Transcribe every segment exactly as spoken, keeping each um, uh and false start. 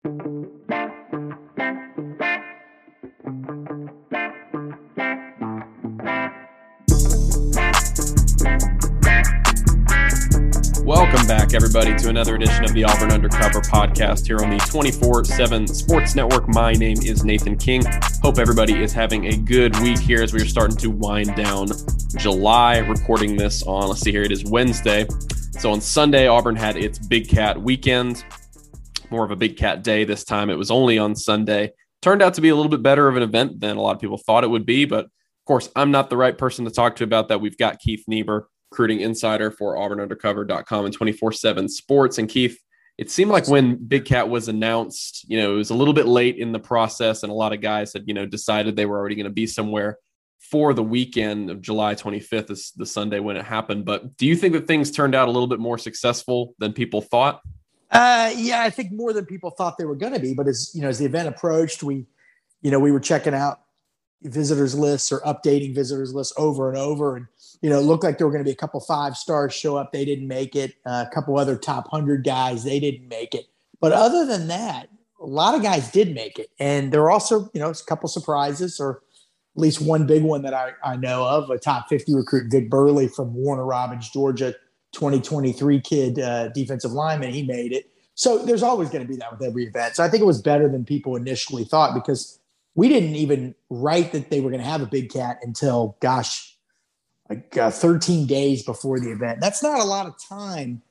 Welcome back, everybody, to another edition of the Auburn Undercover podcast here on the twenty-four seven Sports Network. My name is Nathan King. Hope everybody is having a good week here as we are starting to wind down July. Recording this on, let's see here, it is Wednesday. So on Sunday, Auburn had its Big Cat weekend, more of a Big Cat day this time. It was only on Sunday. Turned out to be a little bit better of an event than a lot of people thought it would be. But of course, I'm not the right person to talk to about that. We've got Keith Niebuhr, recruiting insider for Auburn Undercover dot com and twenty-four seven Sports. And Keith, it seemed like when Big Cat was announced, you know, it was a little bit late in the process, and a lot of guys had, you know, decided they were already going to be somewhere for the weekend of July twenty-fifth, is the Sunday when it happened. But do you think that things turned out a little bit more successful than people thought? Uh, yeah, I think more than people thought they were going to be. But as you know, as the event approached, we, you know, we were checking out visitors lists or updating visitors lists over and over. And, you know, it looked like there were going to be a couple five stars show up. They didn't make it. Uh, a couple other top one hundred guys, they didn't make it. But other than that, a lot of guys did make it. And there were also, you know, a couple surprises, or at least one big one that I, I know of, a top fifty recruit, Vic Burley from Warner Robins, Georgia, twenty twenty-three kid, uh, defensive lineman. He made it. So there's always going to be that with every event. So I think it was better than people initially thought, because we didn't even write that they were going to have a Big Cat until, gosh, like uh, thirteen days before the event. That's not a lot of time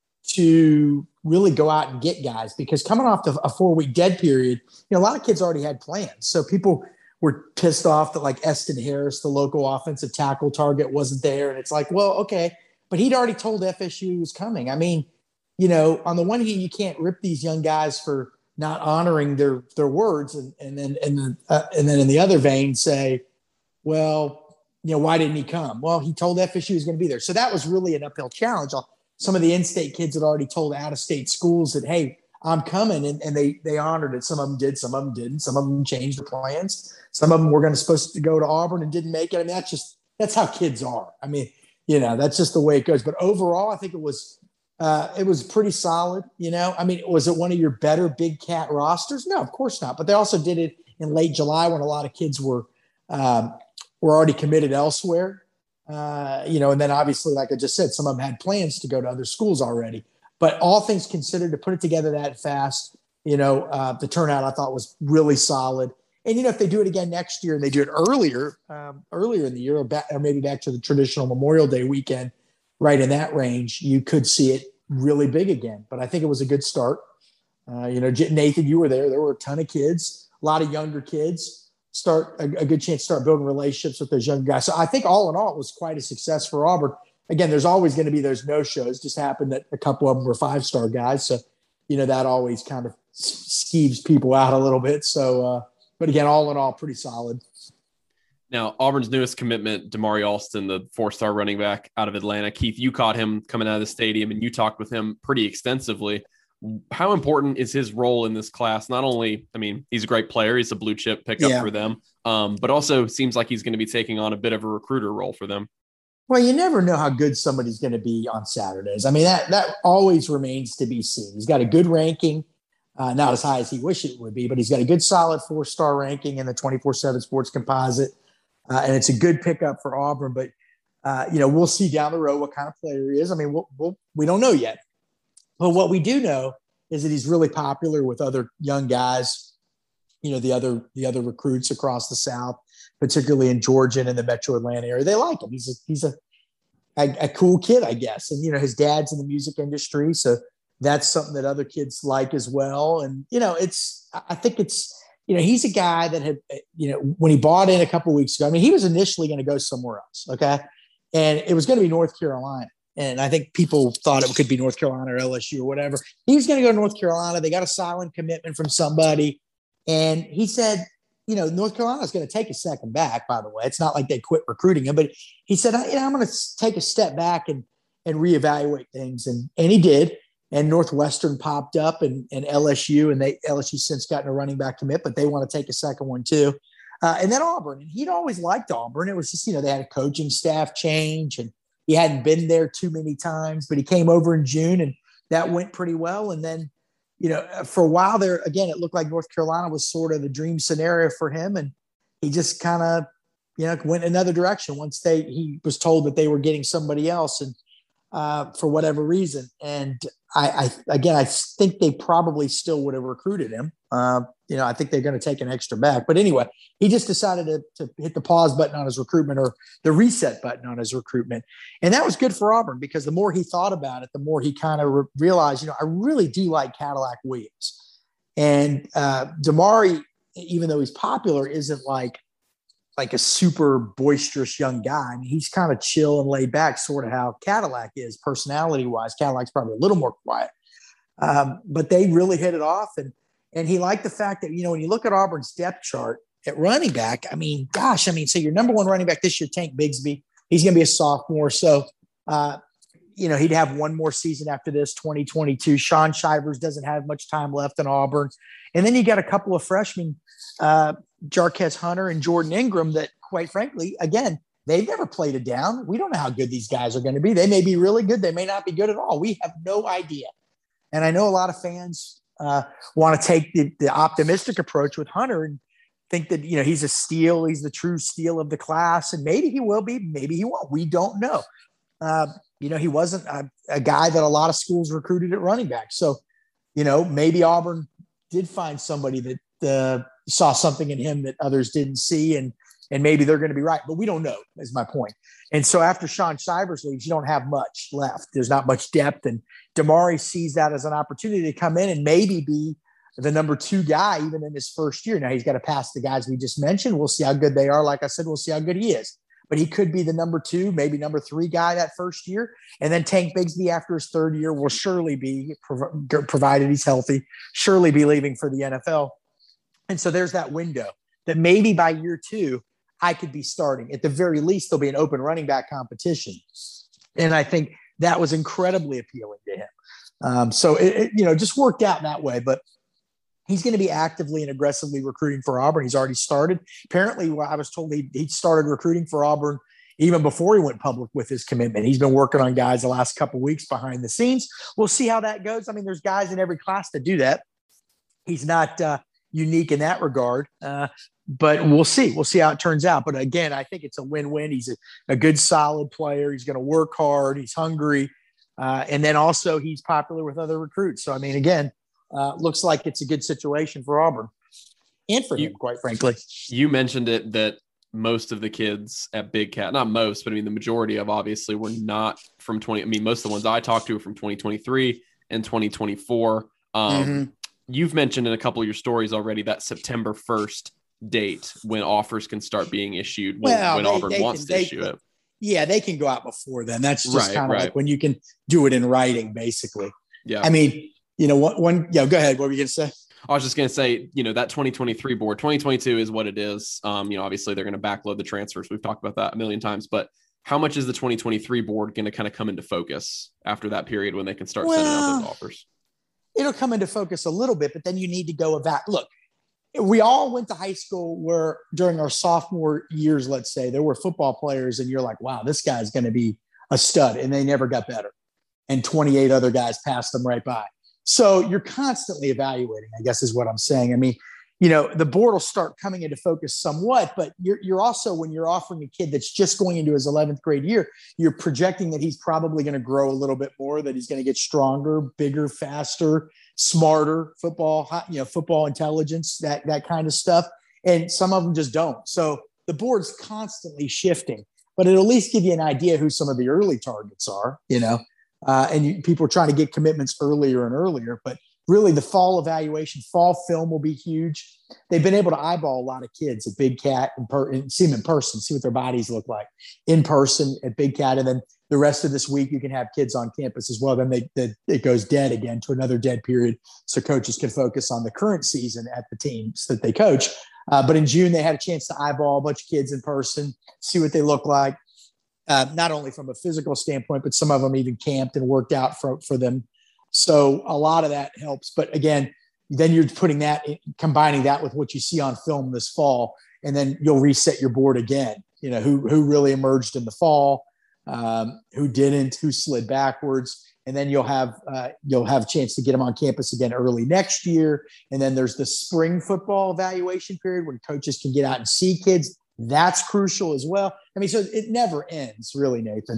to really go out and get guys, because coming off the, a four-week dead period, you know, a lot of kids already had plans. So people were pissed off that, like, Eston Harris, the local offensive tackle target, wasn't there. And it's like, well, okay, but he'd already told F S U he was coming. I mean, you know, on the one hand, you can't rip these young guys for not honoring their their words, and and then and then uh, and then in the other vein say, well, you know, why didn't he come? Well, he told F S U he was going to be there. So that was really an uphill challenge. Some of the in-state kids had already told out-of-state schools that, hey, I'm coming, and, and they they honored it. Some of them did, some of them didn't. Some of them changed their plans. Some of them were going to supposed to go to Auburn and didn't make it. I mean, that's just that's how kids are. I mean, you know, that's just the way it goes. But overall, I think it was. Uh, it was pretty solid, you know. I mean, was it one of your better Big Cat rosters? No, of course not. But they also did it in late July when a lot of kids were um, were already committed elsewhere, uh, you know. And then obviously, like I just said, some of them had plans to go to other schools already. But all things considered, to put it together that fast, you know, uh, the turnout I thought was really solid. And you know, if they do it again next year and they do it earlier, um, earlier in the year, or, back, or maybe back to the traditional Memorial Day weekend, right in that range, you could see it really big again. But I think it was a good start. Uh, you know, Nathan, you were there. There were a ton of kids, a lot of younger kids. Start a, a good chance to start building relationships with those young guys. So I think all in all, it was quite a success for Auburn. Again, there's always going to be those no-shows. Just happened that a couple of them were five-star guys. So, you know, that always kind of skeeves people out a little bit. So, uh, but again, all in all, pretty solid. Now, Auburn's newest commitment, Damari Alston, the four-star running back out of Atlanta. Keith, you caught him coming out of the stadium, and you talked with him pretty extensively. How important is his role in this class? Not only, I mean, he's a great player. He's a blue-chip pickup yeah. for them, um, but also seems like he's going to be taking on a bit of a recruiter role for them. Well, you never know how good somebody's going to be on Saturdays. I mean, that that always remains to be seen. He's got a good ranking, uh, not as high as he wished it would be, but he's got a good, solid four-star ranking in the twenty-four seven Sports Composite. Uh, and it's a good pickup for Auburn, but, uh, you know, we'll see down the road what kind of player he is. I mean, we'll, we'll, we don't know yet. But what we do know is that he's really popular with other young guys, you know, the other the other recruits across the South, particularly in Georgia and in the metro Atlanta area. They like him. He's a, he's a, a, a cool kid, I guess. And, you know, his dad's in the music industry, so that's something that other kids like as well. And, you know, it's – I think it's – you know, he's a guy that had, you know, when he bought in a couple of weeks ago, I mean, he was initially going to go somewhere else. Okay. And it was going to be North Carolina. And I think people thought it could be North Carolina or L S U or whatever. He was going to go to North Carolina. They got a silent commitment from somebody. And he said, you know, North Carolina is going to take a second back, by the way. It's not like they quit recruiting him, but he said, you know, I'm going to take a step back and, and reevaluate things. And, and he did. And Northwestern popped up, and, and L S U, and they L S U since gotten a running back commit, but they want to take a second one too. Uh, and then Auburn, and he'd always liked Auburn. It was just, you know, they had a coaching staff change, and he hadn't been there too many times, but he came over in June, and that went pretty well. And then, you know, for a while there, again, it looked like North Carolina was sort of the dream scenario for him. And he just kind of, you know, went another direction once they, he was told that they were getting somebody else. And uh, for whatever reason. And I, I, again, I think they probably still would have recruited him. Uh, you know, I think they're going to take an extra back. But anyway, he just decided to, to hit the pause button on his recruitment, or the reset button on his recruitment. And that was good for Auburn, because the more he thought about it, the more he kind of re- realized, you know, I really do like Cadillac Williams. And uh, Damari, even though he's popular, isn't like, like a super boisterous young guy. I mean, he's kind of chill and laid back, sort of how Cadillac is personality wise. Cadillac's probably a little more quiet, um, but they really hit it off. And, and he liked the fact that, you know, when you look at Auburn's depth chart at running back, I mean, gosh, I mean, so your number one running back this year, Tank Bigsby, he's going to be a sophomore. So, uh, you know, he'd have one more season after this, twenty twenty-two. Sean Shivers doesn't have much time left in Auburn. And then you got a couple of freshmen, uh, Jarquez Hunter and Jordan Ingram, that, quite frankly, again, they've never played it down. We don't know how good these guys are going to be. They may be really good. They may not be good at all. We have no idea. And I know a lot of fans uh, want to take the, the optimistic approach with Hunter and think that, you know, he's a steal. He's the true steal of the class. And maybe he will be. Maybe he won't. We don't know. Uh, you know, he wasn't a, a guy that a lot of schools recruited at running back. So, you know, maybe Auburn did find somebody that uh, saw something in him that others didn't see, and and maybe they're going to be right, but we don't know, is my point. And so after Sean Shivers leaves, you don't have much left. There's not much depth, and Damari sees that as an opportunity to come in and maybe be the number two guy even in his first year. Now he's got to pass the guys we just mentioned. We'll see how good they are. Like I said, we'll see how good he is. But he could be the number two, maybe number three guy that first year. And then Tank Bigsby, after his third year, will surely be, provided he's healthy, surely be leaving for the N F L. And so there's that window that maybe by year two, I could be starting. At the very least, there'll be an open running back competition. And I think that was incredibly appealing to him. Um, so, it, it, you know, just worked out that way. But he's going to be actively and aggressively recruiting for Auburn. He's already started. Apparently, I was told he, he started recruiting for Auburn even before he went public with his commitment. He's been working on guys the last couple of weeks behind the scenes. We'll see how that goes. I mean, there's guys in every class that do that. He's not uh, unique in that regard, uh, but we'll see. We'll see how it turns out. But again, I think it's a win-win. He's a, a good, solid player. He's going to work hard. He's hungry. Uh, and then also he's popular with other recruits. So, I mean, again, Uh, looks like it's a good situation for Auburn and for you, him, quite frankly. You mentioned it that most of the kids at Big Cat, not most, but I mean, the majority of obviously were not from twenty. I mean, most of the ones I talked to were from twenty twenty-three and twenty twenty-four. Um, mm-hmm. You've mentioned in a couple of your stories already that September first date when offers can start being issued when, well, when they, Auburn they wants can, to they, issue it. Yeah, they can go out before then. That's just right, kind of right. like when you can do it in writing, basically. Yeah. I mean, you know, one, one yeah, go ahead. What were you going to say? I was just going to say, you know, that twenty twenty-three board, twenty twenty-two is what it is. Um, you know, obviously they're going to backload the transfers. We've talked about that a million times, but how much is the twenty twenty-three board going to kind of come into focus after that period when they can start well, sending out those offers? It'll come into focus a little bit, but then you need to go about, look, we all went to high school where during our sophomore years, let's say, there were football players and you're like, wow, this guy's going to be a stud, and they never got better. And twenty-eight other guys passed them right by. So you're constantly evaluating, I guess is what I'm saying. I mean, you know, the board will start coming into focus somewhat, but you're, you're also, when you're offering a kid that's just going into his eleventh grade year, you're projecting that he's probably going to grow a little bit more, that he's going to get stronger, bigger, faster, smarter, football, you know, football intelligence, that, that kind of stuff. And some of them just don't. So the board's constantly shifting, but it'll at least give you an idea who some of the early targets are, you know. Uh, and you, people are trying to get commitments earlier and earlier, but really the fall evaluation, fall film will be huge. They've been able to eyeball a lot of kids at Big Cat and, per, and see them in person, see what their bodies look like in person at Big Cat. And then the rest of this week, you can have kids on campus as well. Then they, they, it goes dead again to another dead period. So coaches can focus on the current season at the teams that they coach. Uh, but in June, they had a chance to eyeball a bunch of kids in person, see what they look like. Uh, not only from a physical standpoint, but some of them even camped and worked out for, for them. So a lot of that helps. But again, then you're putting that, combining that with what you see on film this fall, and then you'll reset your board again. You know, who, who really emerged in the fall, um, who didn't, who slid backwards. and then you'll have uh, you'll have a chance to get them on campus again early next year. And then there's the spring football evaluation period when coaches can get out and see kids. That's crucial as well. I mean, so it never ends, really, Nathan.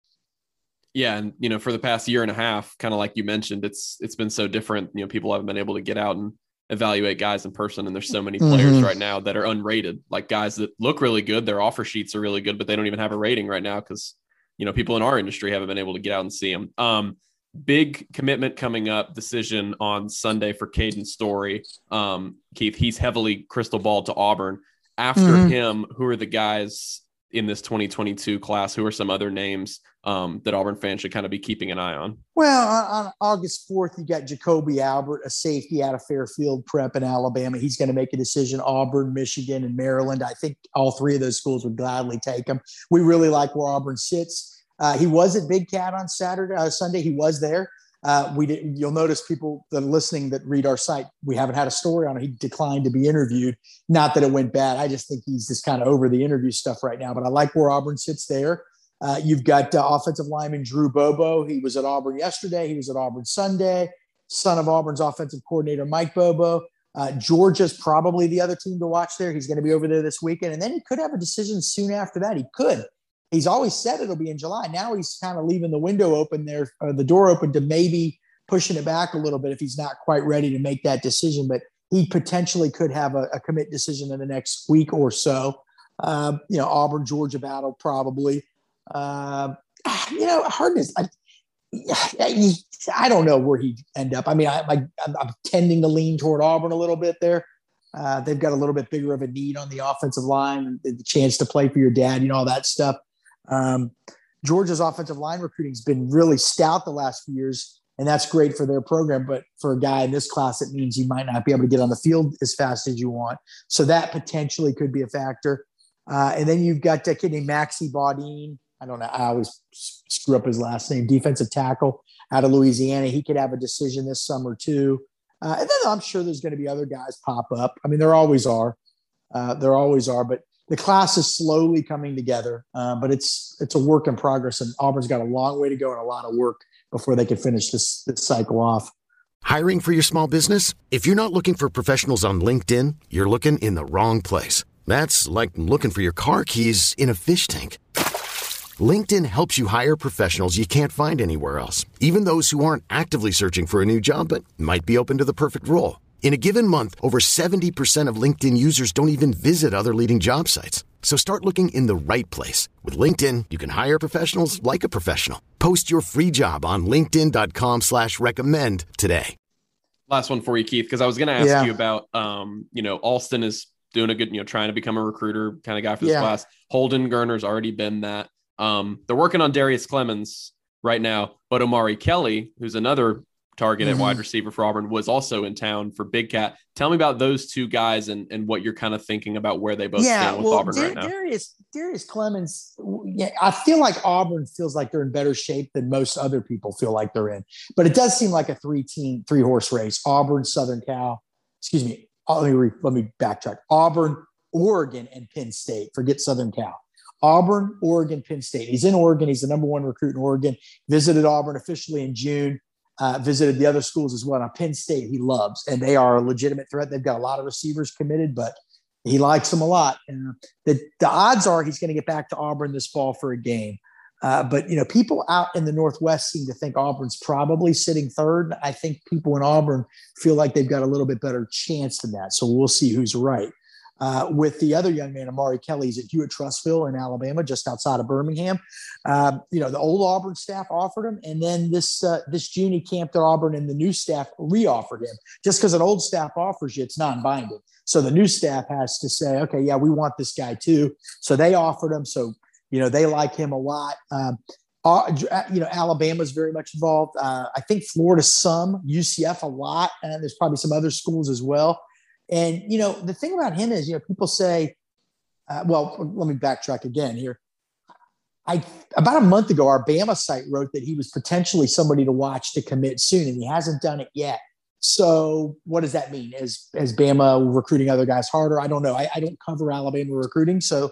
Yeah, and you know, for the past year and a half, kind of like you mentioned, it's it's been so different. You know, people haven't been able to get out and evaluate guys in person, and there's so many players mm-hmm. right now that are unrated, like guys that look really good, their offer sheets are really good, but they don't even have a rating right now because, you know, people in our industry haven't been able to get out and see them. Um, big commitment coming up, decision on Sunday for Caden Story. Um, Keith, he's heavily crystal ball to Auburn. After mm-hmm. him, who are the guys in this twenty twenty-two class? Who are some other names um, that Auburn fans should kind of be keeping an eye on? Well, on, on August fourth, you got Jacoby Albert, a safety out of Fairfield Prep in Alabama. He's going to make a decision. Auburn, Michigan, and Maryland. I think all three of those schools would gladly take him. We really like where Auburn sits. Uh, he was at Big Cat on Saturday, uh, Sunday. He was there. Uh, we did, you'll notice people that are listening that read our site, we haven't had a story on it. He declined to be interviewed. Not that it went bad. I just think he's just kind of over the interview stuff right now. But I like where Auburn sits there. Uh, you've got uh, offensive lineman Drew Bobo. He was at Auburn yesterday. He was at Auburn Sunday. Son of Auburn's offensive coordinator Mike Bobo. Uh, Georgia's probably the other team to watch there. He's going to be over there this weekend. And then he could have a decision soon after that. He could. He's always said it'll be in July. Now he's kind of leaving the window open there, or the door open to maybe pushing it back a little bit if he's not quite ready to make that decision. But he potentially could have a, a commit decision in the next week or so. Uh, you know, Auburn, Georgia battle probably. Uh, you know, hardness. I, I, I don't know where he'd end up. I mean, I, I, I'm tending to lean toward Auburn a little bit there. Uh, they've got a little bit bigger of a need on the offensive line, the chance to play for your dad, you know, all that stuff. Um, Georgia's offensive line recruiting has been really stout the last few years, and that's great for their program. But for a guy in this class, it means you might not be able to get on the field as fast as you want. So that potentially could be a factor. Uh, and then you've got a kid named Maxi Baudine. I don't know. I always screw up his last name. Defensive tackle out of Louisiana. He could have a decision this summer too. Uh, and then I'm sure there's going to be other guys pop up. I mean, there always are. Uh, there always are. But the class is slowly coming together, uh, but it's it's a work in progress, and Auburn's got a long way to go and a lot of work before they can finish this, this cycle off. Hiring for your small business? If you're not looking for professionals on LinkedIn, you're looking in the wrong place. That's like looking for your car keys in a fish tank. LinkedIn helps you hire professionals you can't find anywhere else, even those who aren't actively searching for a new job but might be open to the perfect role. In a given month, over seventy percent of LinkedIn users don't even visit other leading job sites. So start looking in the right place. With LinkedIn, you can hire professionals like a professional. Post your free job on linkedin.com slash recommend today. Last one for you, Keith, because I was going to ask yeah. you about, um, you know, Alston is doing a good, you know, trying to become a recruiter kind of guy for this yeah. class. Holden Gerner's already been that. Um, they're working on Darius Clemens right now, but Omari Kelly, who's another target mm-hmm. at wide receiver for Auburn, was also in town for Big Cat. Tell me about those two guys and, and what you're kind of thinking about where they both yeah, stand with well, Auburn Dar- right now. Darius, Darius Clemens, yeah, I feel like Auburn feels like they're in better shape than most other people feel like they're in. But it does seem like a three-team, three-horse race. Auburn, Southern Cal, excuse me, let me, re- let me backtrack. Auburn, Oregon, and Penn State. Forget Southern Cal. Auburn, Oregon, Penn State. He's in Oregon. He's the number one recruit in Oregon. Visited Auburn officially in June. Uh, visited the other schools as well. Now, Penn State, he loves, and they are a legitimate threat. They've got a lot of receivers committed, but he likes them a lot. And the, the odds are he's going to get back to Auburn this fall for a game. Uh, but, you know, people out in the Northwest seem to think Auburn's probably sitting third. I think people in Auburn feel like they've got a little bit better chance than that. So we'll see who's right. Uh, with the other young man, Amari Kelly's at Hewitt-Trussville in Alabama, just outside of Birmingham. Uh, you know, the old Auburn staff offered him, and then this uh, this June he camped at Auburn, and the new staff re-offered him. Just because an old staff offers you, it's non-binding. So the new staff has to say, okay, yeah, we want this guy too. So they offered him. So, you know, they like him a lot. Um, uh, you know, Alabama's very much involved. Uh, I think Florida some, U C F a lot, and there's probably some other schools as well. And, you know, the thing about him is, you know, people say, uh, well, let me backtrack again here. I about a month ago, our Bama site wrote that he was potentially somebody to watch to commit soon, and he hasn't done it yet. So what does that mean? Is, is Bama recruiting other guys harder? I don't know. I, I don't cover Alabama recruiting, so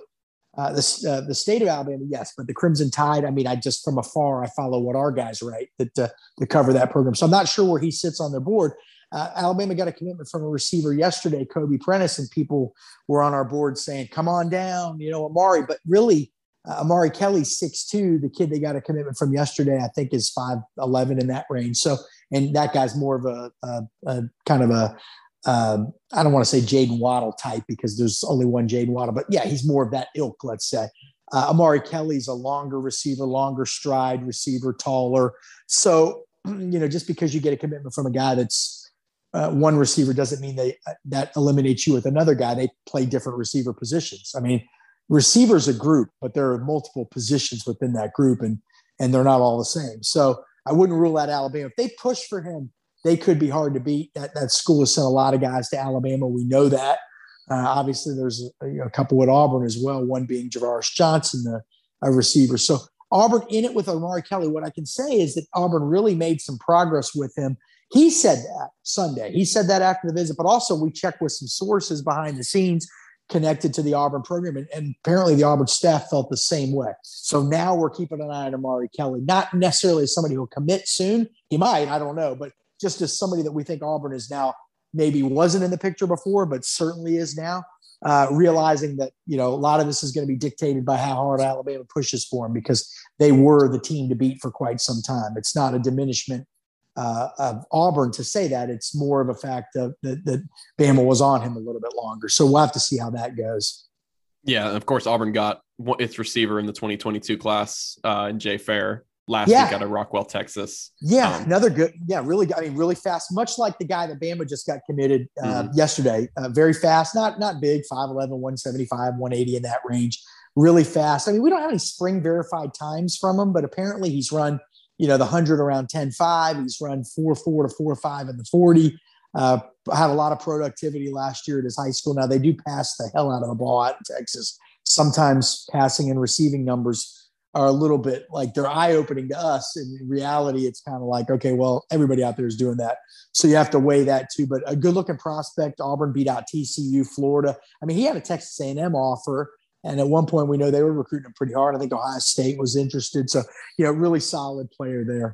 Uh, the, uh, the state of Alabama, yes, but the Crimson Tide, I mean, I just from afar, I follow what our guys write that uh, to cover that program. So I'm not sure where he sits on their board. Uh, Alabama got a commitment from a receiver yesterday, Kobe Prentice, and people were on our board saying, come on down, you know, Amari. But really, uh, Amari Kelly's six two. The kid they got a commitment from yesterday, I think, is five eleven in that range. So, and that guy's more of a, a, a kind of a, Uh, I don't want to say Jaden Waddle type because there's only one Jaden Waddle, but yeah, he's more of that ilk, let's say. Uh, Amari Kelly's a longer receiver, longer stride receiver, taller. So, you know, just because you get a commitment from a guy that's uh, one receiver doesn't mean they, uh, that eliminates you with another guy. They play different receiver positions. I mean, receiver's a group, but there are multiple positions within that group, and and they're not all the same. So I wouldn't rule out Alabama. If they push for him, they could be hard to beat. That that school has sent a lot of guys to Alabama. We know that. Uh, obviously, there's a, you know, a couple at Auburn as well, one being Javaris Johnson, the a receiver. So Auburn in it with Amari Kelly. What I can say is that Auburn really made some progress with him. He said that Sunday. He said that after the visit, but also we checked with some sources behind the scenes connected to the Auburn program, and, and apparently the Auburn staff felt the same way. So now we're keeping an eye on Amari Kelly, not necessarily as somebody who will commit soon. He might, I don't know, but just as somebody that we think Auburn is now, maybe wasn't in the picture before, but certainly is now, uh, realizing that, you know, a lot of this is going to be dictated by how hard Alabama pushes for them because they were the team to beat for quite some time. It's not a diminishment uh, of Auburn to say that. It's more of a fact of, that, that Bama was on him a little bit longer. So we'll have to see how that goes. Yeah, of course, Auburn got its receiver in the twenty twenty-two class uh, in Jay Fair. Last yeah. week out of Rockwell, Texas. Yeah, um, another good, yeah, really, I mean, really fast, much like the guy that Bama just got committed uh, mm-hmm. yesterday. Uh, very fast, not not big, five eleven, one seventy-five, one eighty in that range. Really fast. I mean, we don't have any spring verified times from him, but apparently he's run, you know, the one hundred around ten five. He's run four four to four five in the forty. Uh, had a lot of productivity last year at his high school. Now, they do pass the hell out of the ball out in Texas. Sometimes passing and receiving numbers are a little bit like they're eye-opening to us. And in reality, it's kind of like, okay, well, everybody out there is doing that. So you have to weigh that too. But a good-looking prospect. Auburn beat out T C U, Florida. I mean, he had a Texas A and M offer. And at one point, we know they were recruiting him pretty hard. I think Ohio State was interested. So, you know, really solid player there.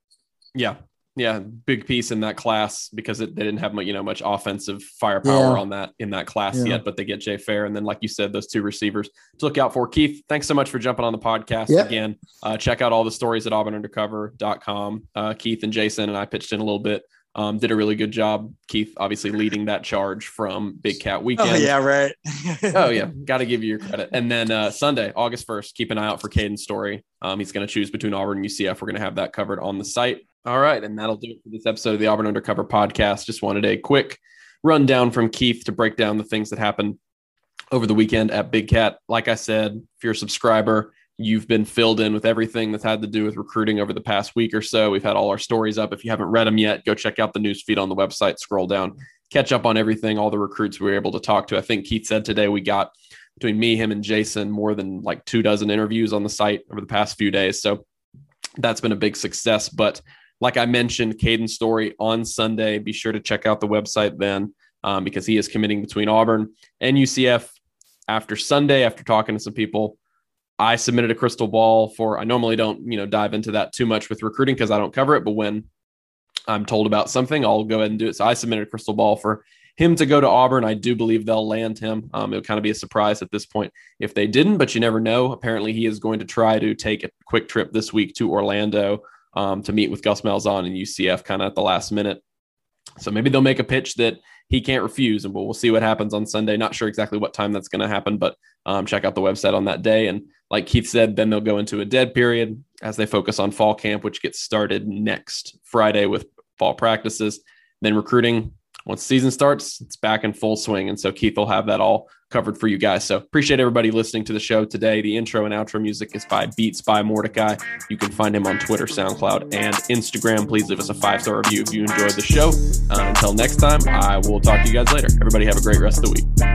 Yeah. Yeah. Big piece in that class because it, they didn't have much, you know, much offensive firepower yeah. on that in that class yeah. yet, but they get Jay Fair. And then, like you said, those two receivers to look out for. Keith, thanks so much for jumping on the podcast yep. again. Uh, check out all the stories at auburn undercover dot com. Uh, Keith and Jason and I pitched in a little bit. Um, did a really good job. Keith, obviously leading that charge from Big Cat Weekend. Oh, yeah, right. oh, yeah. Got to give you your credit. And then uh, Sunday, August first, keep an eye out for Caden Story. Um, he's going to choose between Auburn and U C F. We're going to have that covered on the site. All right. And that'll do it for this episode of the Auburn Undercover podcast. Just wanted a quick rundown from Keith to break down the things that happened over the weekend at Big Cat. Like I said, if you're a subscriber, you've been filled in with everything that's had to do with recruiting over the past week or so. We've had all our stories up. If you haven't read them yet, go check out the news feed on the website, scroll down, catch up on everything, all the recruits we were able to talk to. I think Keith said today we got between me, him, and Jason more than like two dozen interviews on the site over the past few days. So that's been a big success. But like I mentioned, Caden Story on Sunday. Be sure to check out the website then um, because he is committing between Auburn and U C F after Sunday. After talking to some people, I submitted a crystal ball for, I normally don't, you know, dive into that too much with recruiting because I don't cover it. But when I'm told about something, I'll go ahead and do it. So I submitted a crystal ball for him to go to Auburn. I do believe they'll land him. Um, it'll kind of be a surprise at this point if they didn't, but you never know. Apparently he is going to try to take a quick trip this week to Orlando um, to meet with Gus Malzahn and U C F kind of at the last minute. So maybe they'll make a pitch that he can't refuse, and we'll, we'll see what happens on Sunday. Not sure exactly what time that's going to happen, but um, check out the website on that day. And like Keith said, then they'll go into a dead period as they focus on fall camp, which gets started next Friday with fall practices. Then recruiting, once the season starts, it's back in full swing. And so Keith will have that all covered for you guys. So appreciate everybody listening to the show today. The intro and outro music is by Beats by Mordecai. You can find him on Twitter, SoundCloud, and Instagram. Please leave us a five-star review if you enjoyed the show. Uh, until next time, I will talk to you guys later. Everybody have a great rest of the week.